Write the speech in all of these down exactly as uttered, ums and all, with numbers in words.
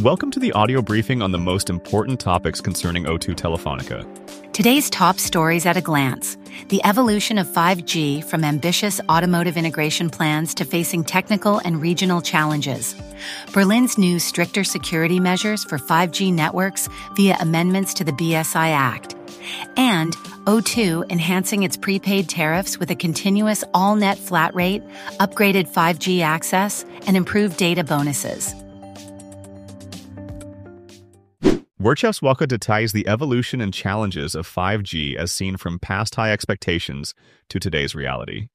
Welcome to the audio briefing on the most important topics concerning O two Telefonica. Today's top stories at a glance. The evolution of five G from ambitious automotive integration plans to facing technical and regional challenges. Berlin's new stricter security measures for five G networks via amendments to the B S I Act. And O two enhancing its prepaid tariffs with a continuous all-net flat rate, upgraded five G access, and improved data bonuses. Wirtschaftswoche details the evolution and challenges of five G as seen from past high expectations to today's reality.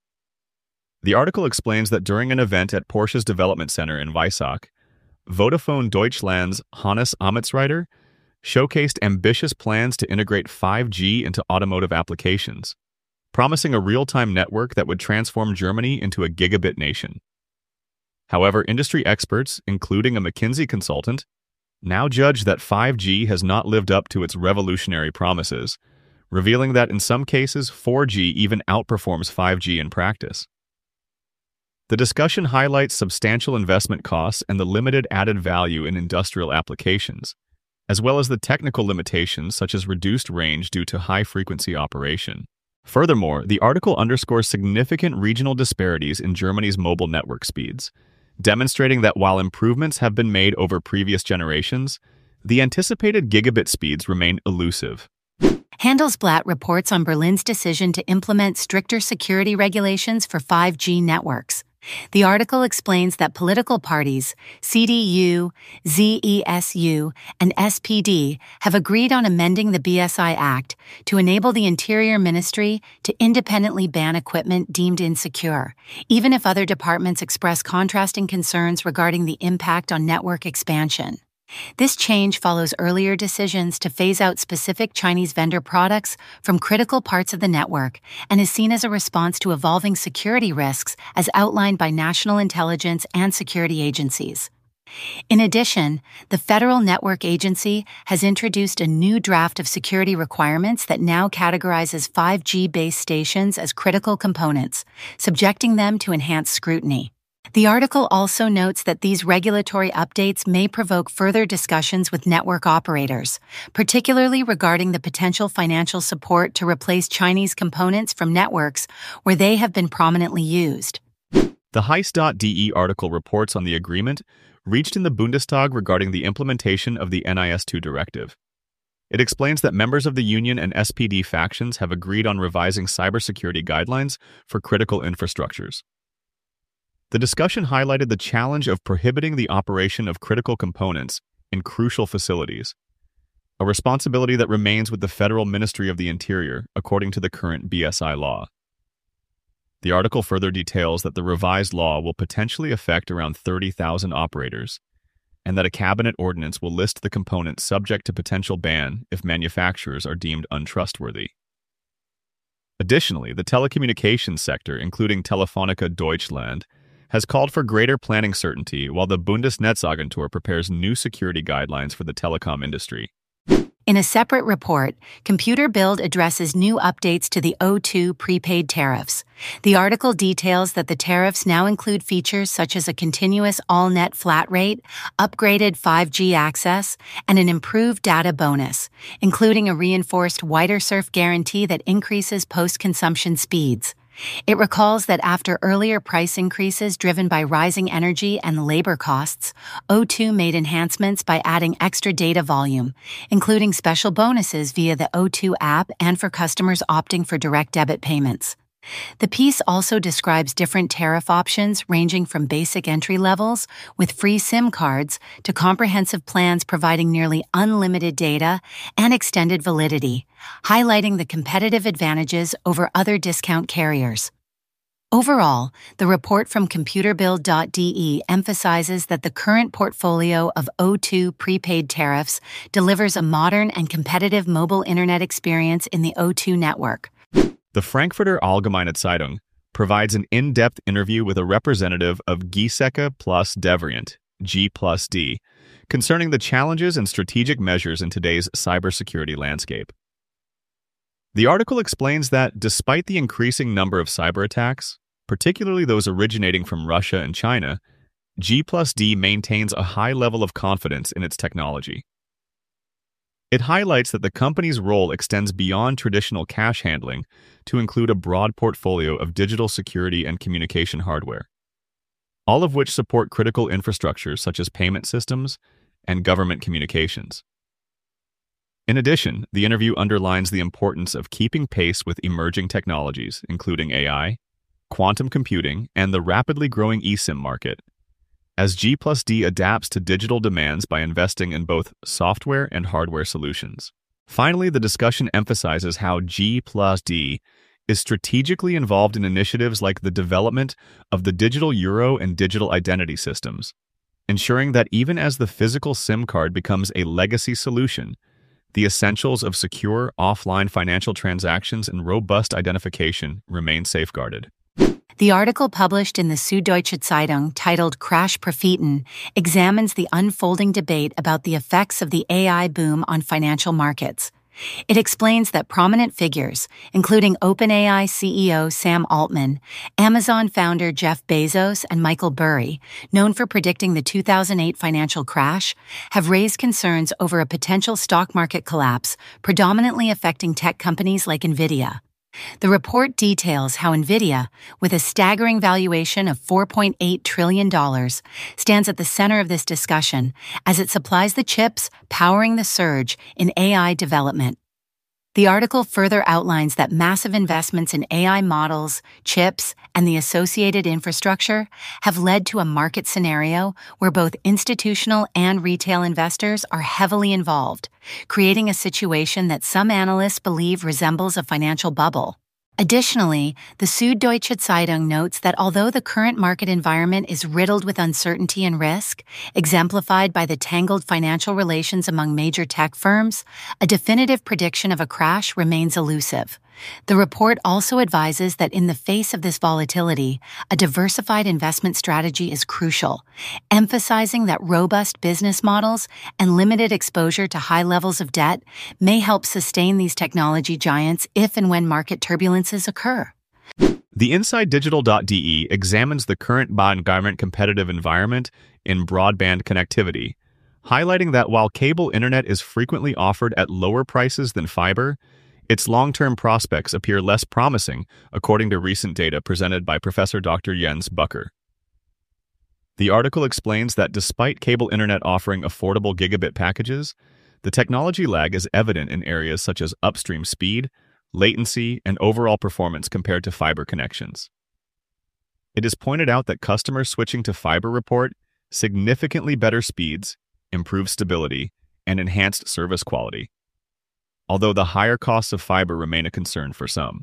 The article explains that during an event at Porsche's development center in Weissach, Vodafone Deutschland's Hannes Amitsreiter showcased ambitious plans to integrate five G into automotive applications, promising a real-time network that would transform Germany into a gigabit nation. However, industry experts, including a McKinsey consultant, now judge that five G has not lived up to its revolutionary promises, revealing that in some cases four G even outperforms five G in practice. The discussion highlights substantial investment costs and the limited added value in industrial applications, as well as the technical limitations such as reduced range due to high-frequency operation. Furthermore, the article underscores significant regional disparities in Germany's mobile network speeds, demonstrating that while improvements have been made over previous generations, the anticipated gigabit speeds remain elusive. Handelsblatt reports on Berlin's decision to implement stricter security regulations for five G networks. The article explains that political parties, C D U, Z E S U, and S P D, have agreed on amending the B S I Act to enable the Interior Ministry to independently ban equipment deemed insecure, even if other departments express contrasting concerns regarding the impact on network expansion. This change follows earlier decisions to phase out specific Chinese vendor products from critical parts of the network and is seen as a response to evolving security risks as outlined by national intelligence and security agencies. In addition, the Federal Network Agency has introduced a new draft of security requirements that now categorizes five G base stations as critical components, subjecting them to enhanced scrutiny. The article also notes that these regulatory updates may provoke further discussions with network operators, particularly regarding the potential financial support to replace Chinese components from networks where they have been prominently used. The Heist dot D E article reports on the agreement reached in the Bundestag regarding the implementation of the N I S two directive. It explains that members of the Union and S P D factions have agreed on revising cybersecurity guidelines for critical infrastructures. The discussion highlighted the challenge of prohibiting the operation of critical components in crucial facilities, a responsibility that remains with the Federal Ministry of the Interior, according to the current B S I law. The article further details that the revised law will potentially affect around thirty thousand operators, and that a cabinet ordinance will list the components subject to potential ban if manufacturers are deemed untrustworthy. Additionally, the telecommunications sector, including Telefonica Deutschland, has called for greater planning certainty while the Bundesnetzagentur prepares new security guidelines for the telecom industry. In a separate report, Computer Bild addresses new updates to the O two prepaid tariffs. The article details that the tariffs now include features such as a continuous all-net flat rate, upgraded five G access, and an improved data bonus, including a reinforced wider surf guarantee that increases post-consumption speeds. It recalls that after earlier price increases driven by rising energy and labor costs, O two made enhancements by adding extra data volume, including special bonuses via the O two app and for customers opting for direct debit payments. The piece also describes different tariff options ranging from basic entry levels with free SIM cards to comprehensive plans providing nearly unlimited data and extended validity, highlighting the competitive advantages over other discount carriers. Overall, the report from Computer Bild dot D E emphasizes that the current portfolio of O two prepaid tariffs delivers a modern and competitive mobile internet experience in the O two network. The Frankfurter Allgemeine Zeitung provides an in-depth interview with a representative of Giesecke plus Devrient, G plus D, concerning the challenges and strategic measures in today's cybersecurity landscape. The article explains that, despite the increasing number of cyber attacks, particularly those originating from Russia and China, G plus D maintains a high level of confidence in its technology. It highlights that the company's role extends beyond traditional cash handling to include a broad portfolio of digital security and communication hardware, all of which support critical infrastructures such as payment systems and government communications. In addition, the interview underlines the importance of keeping pace with emerging technologies, including A I, quantum computing, and the rapidly growing eSIM market, as G plus D adapts to digital demands by investing in both software and hardware solutions. Finally, the discussion emphasizes how G plus D is strategically involved in initiatives like the development of the digital euro and digital identity systems, ensuring that even as the physical SIM card becomes a legacy solution, the essentials of secure offline financial transactions and robust identification remain safeguarded. The article published in the Süddeutsche Zeitung titled Crash Propheten examines the unfolding debate about the effects of the A I boom on financial markets. It explains that prominent figures, including OpenAI C E O Sam Altman, Amazon founder Jeff Bezos, and Michael Burry, known for predicting the two thousand eight financial crash, have raised concerns over a potential stock market collapse predominantly affecting tech companies like NVIDIA. The report details how NVIDIA, with a staggering valuation of four point eight trillion dollars, stands at the center of this discussion as it supplies the chips powering the surge in A I development. The article further outlines that massive investments in A I models, chips, and the associated infrastructure have led to a market scenario where both institutional and retail investors are heavily involved, creating a situation that some analysts believe resembles a financial bubble. Additionally, the Süddeutsche Zeitung notes that although the current market environment is riddled with uncertainty and risk, exemplified by the tangled financial relations among major tech firms, a definitive prediction of a crash remains elusive. The report also advises that in the face of this volatility, a diversified investment strategy is crucial, emphasizing that robust business models and limited exposure to high levels of debt may help sustain these technology giants if and when market turbulences occur. The Inside Digital dot D E examines the current bond-government competitive environment in broadband connectivity, highlighting that while cable internet is frequently offered at lower prices than fiber, its long-term prospects appear less promising, according to recent data presented by Professor Doctor Jens Bucker. The article explains that despite cable internet offering affordable gigabit packages, the technology lag is evident in areas such as upstream speed, latency, and overall performance compared to fiber connections. It is pointed out that customers switching to fiber report significantly better speeds, improved stability, and enhanced service quality, although the higher costs of fiber remain a concern for some.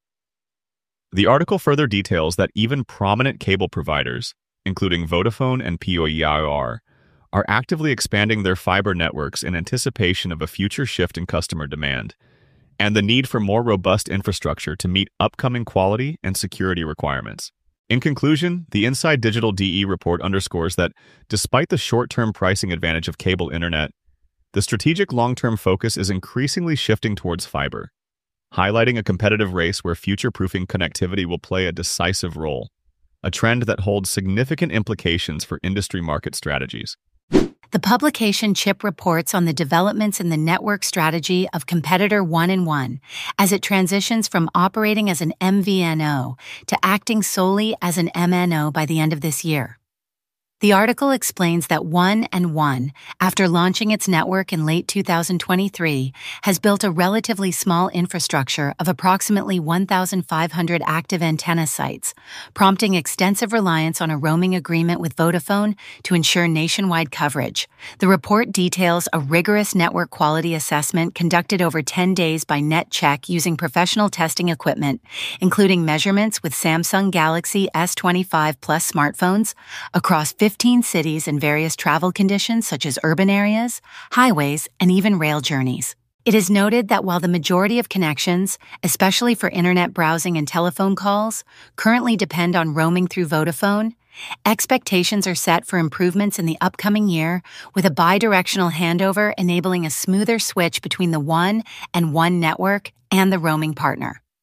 The article further details that even prominent cable providers, including Vodafone and P O I R, are actively expanding their fiber networks in anticipation of a future shift in customer demand, and the need for more robust infrastructure to meet upcoming quality and security requirements. In conclusion, the Inside Digital D E report underscores that despite the short-term pricing advantage of cable internet, the strategic long-term focus is increasingly shifting towards fiber, highlighting a competitive race where future-proofing connectivity will play a decisive role, a trend that holds significant implications for industry market strategies. The publication Chip reports on the developments in the network strategy of competitor one and one as it transitions from operating as an M V N O to acting solely as an M N O by the end of this year. The article explains that one and one, after launching its network in late two thousand twenty-three, has built a relatively small infrastructure of approximately one thousand five hundred active antenna sites, prompting extensive reliance on a roaming agreement with Vodafone to ensure nationwide coverage. The report details a rigorous network quality assessment conducted over ten days by NetCheck using professional testing equipment, including measurements with Samsung Galaxy S twenty-five Plus smartphones across fifteen cities in various travel conditions such as urban areas, highways, and even rail journeys. It is noted that while the majority of connections, especially for internet browsing and telephone calls, currently depend on roaming through Vodafone, expectations are set for improvements in the upcoming year with a bidirectional handover enabling a smoother switch between the one and one network and the roaming partner.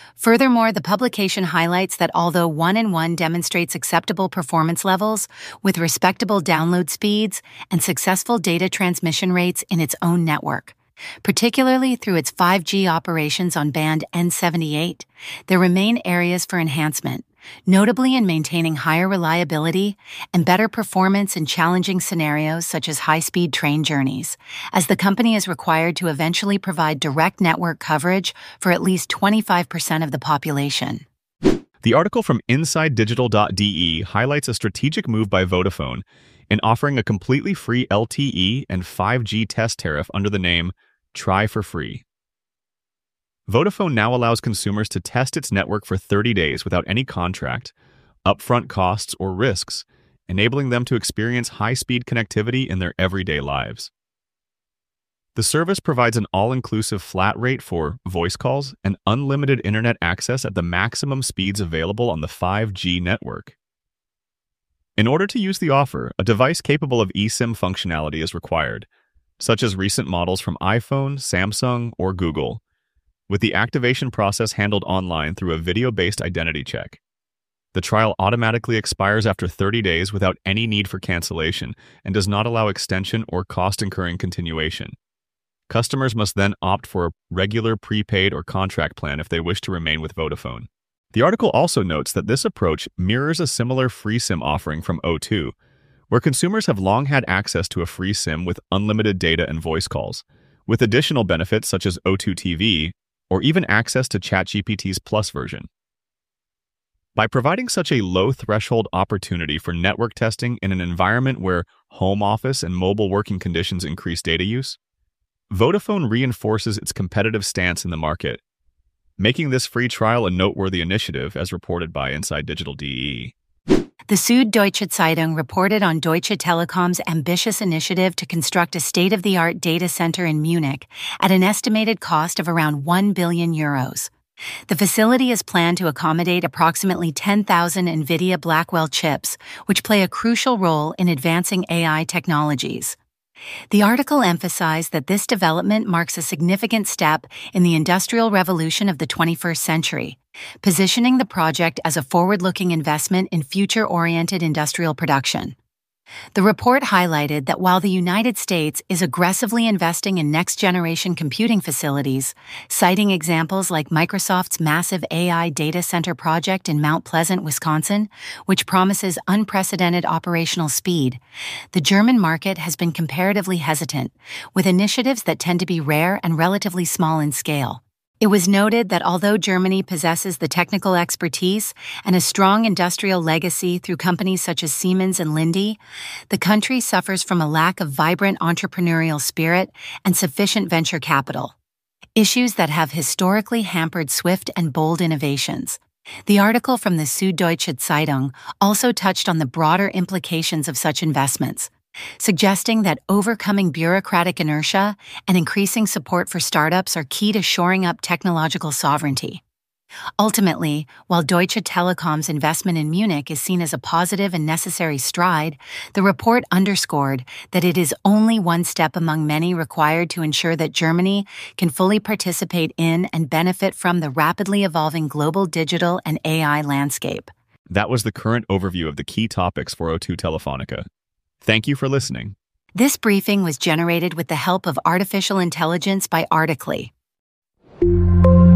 Furthermore, the publication highlights that although one and one demonstrates acceptable performance levels with respectable download speeds and successful data transmission rates in its own network, particularly through its five G operations on band N seventy-eight, there remain areas for enhancement, notably in maintaining higher reliability and better performance in challenging scenarios such as high-speed train journeys, as the company is required to eventually provide direct network coverage for at least twenty-five percent of the population. The article from inside digital dot D E highlights a strategic move by Vodafone in offering a completely free L T E and five G test tariff under the name Try for Free. Vodafone now allows consumers to test its network for thirty days without any contract, upfront costs, or risks, enabling them to experience high-speed connectivity in their everyday lives. The service provides an all-inclusive flat rate for voice calls and unlimited internet access at the maximum speeds available on the five G network. In order to use the offer, a device capable of eSIM functionality is required, such as recent models from iPhone, Samsung, or Google, with the activation process handled online through a video-based identity check. The trial automatically expires after thirty days without any need for cancellation and does not allow extension or cost-incurring continuation. Customers must then opt for a regular prepaid or contract plan if they wish to remain with Vodafone. The article also notes that this approach mirrors a similar free SIM offering from O two, where consumers have long had access to a free SIM with unlimited data and voice calls, with additional benefits such as O two T V or even access to ChatGPT's Plus version. By providing such a low-threshold opportunity for network testing in an environment where home office and mobile working conditions increase data use, Vodafone reinforces its competitive stance in the market, making this free trial a noteworthy initiative, as reported by Inside Digital D E. The Süddeutsche Zeitung reported on Deutsche Telekom's ambitious initiative to construct a state-of-the-art data center in Munich at an estimated cost of around one billion euros. The facility is planned to accommodate approximately ten thousand NVIDIA Blackwell chips, which play a crucial role in advancing A I technologies. The article emphasized that this development marks a significant step in the industrial revolution of the twenty-first century, positioning the project as a forward-looking investment in future-oriented industrial production. The report highlighted that while the United States is aggressively investing in next-generation computing facilities, citing examples like Microsoft's massive A I data center project in Mount Pleasant, Wisconsin, which promises unprecedented operational speed, the German market has been comparatively hesitant, with initiatives that tend to be rare and relatively small in scale. It was noted that although Germany possesses the technical expertise and a strong industrial legacy through companies such as Siemens and Linde, the country suffers from a lack of vibrant entrepreneurial spirit and sufficient venture capital, issues that have historically hampered swift and bold innovations. The article from the Süddeutsche Zeitung also touched on the broader implications of such investments, suggesting that overcoming bureaucratic inertia and increasing support for startups are key to shoring up technological sovereignty. Ultimately, while Deutsche Telekom's investment in Munich is seen as a positive and necessary stride, the report underscored that it is only one step among many required to ensure that Germany can fully participate in and benefit from the rapidly evolving global digital and A I landscape. That was the current overview of the key topics for O two Telefonica. Thank you for listening. This briefing was generated with the help of artificial intelligence by Articly.